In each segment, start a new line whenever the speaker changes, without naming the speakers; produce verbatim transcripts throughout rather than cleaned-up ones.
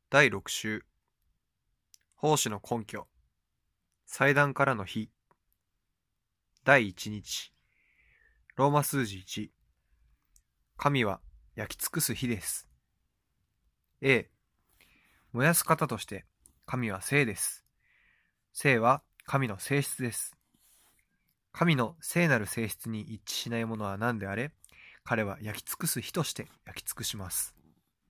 だいろく週奉仕の根拠祭壇からの火だいいち日ローマ数字いち神は焼き尽くす火です。 A 燃やす方として神は聖です。聖は神の性質です。神の聖なる性質に一致しないものは何であれ、彼は焼き尽くす火として焼き尽くします。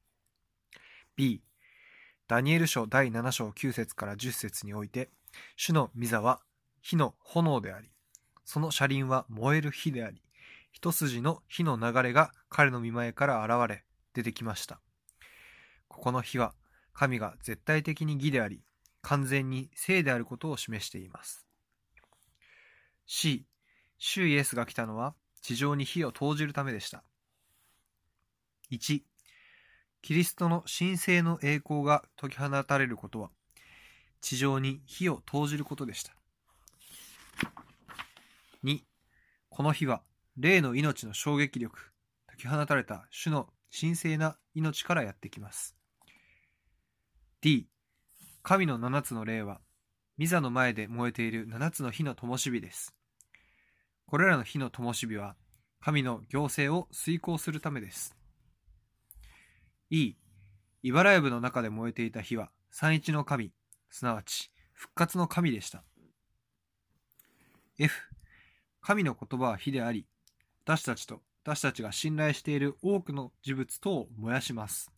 B ダニエル書だいなな章きゅう節からじゅっ節において、主の御座は火の炎であり、その車輪は燃える火であり、一筋の火の流れが彼の御前から現れ出てきました。ここの火は神が絶対的に義であり、完全に聖であることを示しています。 C 主イエスが来たのは地上に火を投じるためでした。いちキリストの神聖の栄光が解き放たれることは地上に火を投じることでした。にこの火は霊の命の衝撃力、解き放たれた主の神聖な命からやってきます。 D 神の七つの霊は御座の前で燃えている七つの火の灯火です。これらの火の灯火は神の行政を遂行するためです。E 茨やぶの中で燃えていた火は三一の神、すなわち復活の神でした。 F 神の言葉は火であり、私たちと私たちが信頼している多くの事物とを燃やします。